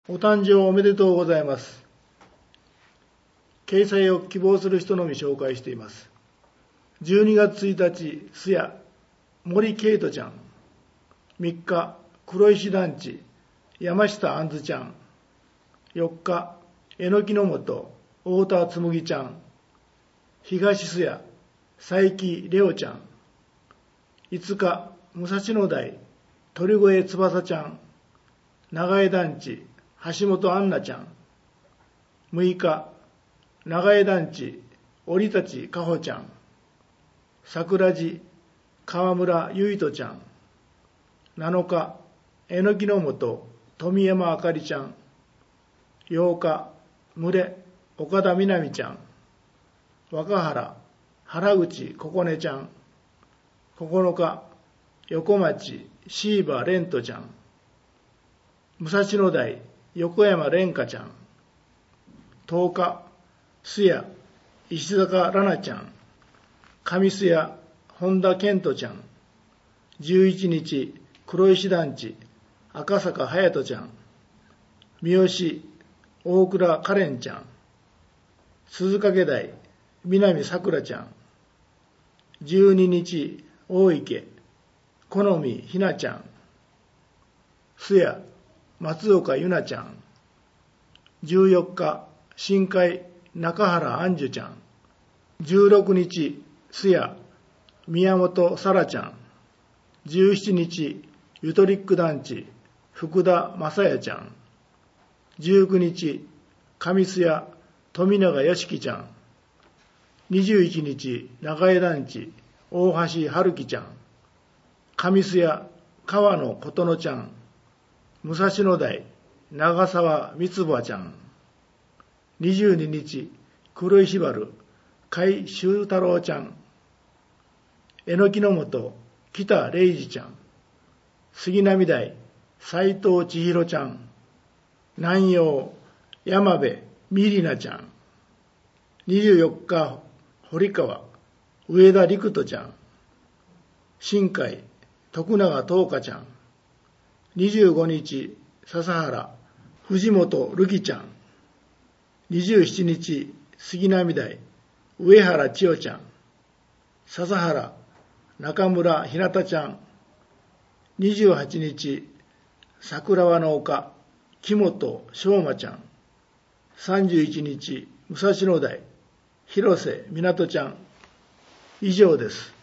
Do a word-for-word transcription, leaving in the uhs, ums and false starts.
お誕生おめでとうございます。掲載を希望する人のみ紹介しています。じゅうにがつついたち、すや、森ケイトちゃん。みっか、黒石団地、山下あんずちゃん。よっか、えのきの本、太田つむぎちゃん。東すや、佐伯レオちゃん。いつか、武蔵野台、鳥越翼ちゃん。長江団地、橋本杏奈ちゃん。むいか、長江団地、折立かほちゃん。桜地、川村ゆいとちゃん。なのか、えのきの本、富山あかりちゃん。ようか、群れ、岡田みなみちゃん。若原、原口ここねちゃん。ここのか、横町、シーバレントちゃん。武蔵野台、横山蓮香ちゃん。とおか、すや、石坂らなちゃん。上須や、本田健人ちゃん。じゅういちにち、黒石団地、赤坂隼人ちゃん。三好、大倉かれんちゃん。鈴掛台、南さくらちゃん。じゅうににち、大池、好みひなちゃん。すや、松岡ゆなちゃん。じゅうよっか、深海、中原あんじゅちゃん。じゅうろくにち、すや、宮本さらちゃん。じゅうしちにち、ゆとりっく団地、福田正也ちゃん。じゅうくにち、上須や、富永よしきちゃん。にじゅういちにち、長江団地、大橋春樹ちゃん。上須や、川野琴乃ちゃん。武蔵野台、長沢三葉ちゃん。にじゅうににち、黒石原、甲斐修太郎ちゃん。えのきの本、北礼二ちゃん。杉並台、斉藤千尋ちゃん。南陽、山部美里奈ちゃん。にじゅうよっか、堀川、上田陸斗ちゃん。新海、徳永東花ちゃん。にじゅうごにち、笹原、藤本るきちゃん。にじゅうしちにち、杉並台、上原千代ちゃん。笹原、中村ひなたちゃん。にじゅうはちにち、桜輪の丘、木本翔馬ちゃん。さんじゅういちにち、武蔵野台、広瀬湊ちゃん。以上です。